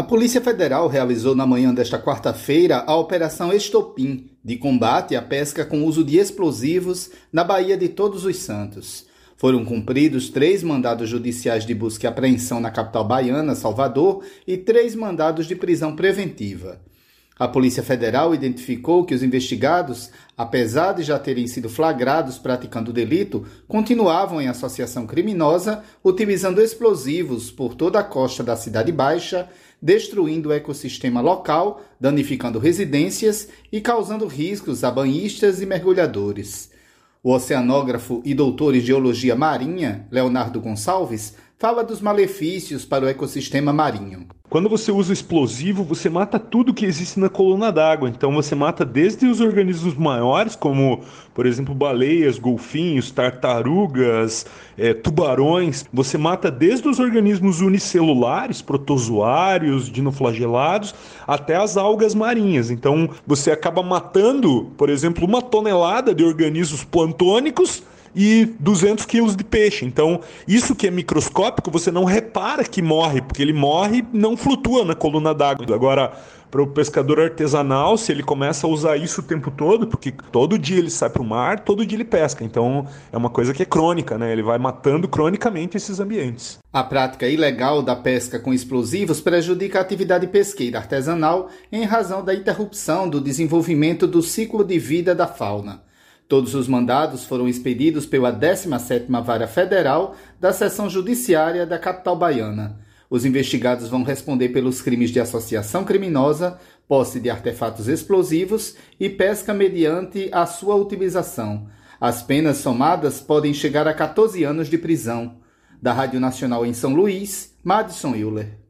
Polícia Federal realizou na manhã desta quarta-feira a Operação Estopim, de combate à pesca com uso de explosivos na Baía de Todos os Santos. Foram cumpridos 3 mandados judiciais de busca e apreensão na capital baiana, Salvador, e 3 mandados de prisão preventiva. A Polícia Federal identificou que os investigados, apesar de já terem sido flagrados praticando o delito, continuavam em associação criminosa, utilizando explosivos por toda a costa da Cidade Baixa, destruindo o ecossistema local, danificando residências e causando riscos a banhistas e mergulhadores. O oceanógrafo e doutor em geologia marinha, Leonardo Gonçalves, fala dos malefícios para o ecossistema marinho. Quando você usa explosivo, você mata tudo que existe na coluna d'água. Então você mata desde os organismos maiores, como, por exemplo, baleias, golfinhos, tartarugas, tubarões. Você mata desde os organismos unicelulares, protozoários, dinoflagelados, até as algas marinhas. Então você acaba matando, por exemplo, 1 tonelada de organismos plantônicos e 200 quilos de peixe. Então, isso que é microscópico, você não repara que morre, porque ele morre e não flutua na coluna d'água. Agora, para o pescador artesanal, se ele começa a usar isso o tempo todo, porque todo dia ele sai para o mar, todo dia ele pesca. Então, é uma coisa que é crônica, né? Ele vai matando cronicamente esses ambientes. A prática ilegal da pesca com explosivos prejudica a atividade pesqueira artesanal em razão da interrupção do desenvolvimento do ciclo de vida da fauna. Todos os mandados foram expedidos pela 17ª Vara Federal da Seção Judiciária da capital baiana. Os investigados vão responder pelos crimes de associação criminosa, posse de artefatos explosivos e pesca mediante a sua utilização. As penas somadas podem chegar a 14 anos de prisão. Da Rádio Nacional em São Luís, Madison Euler.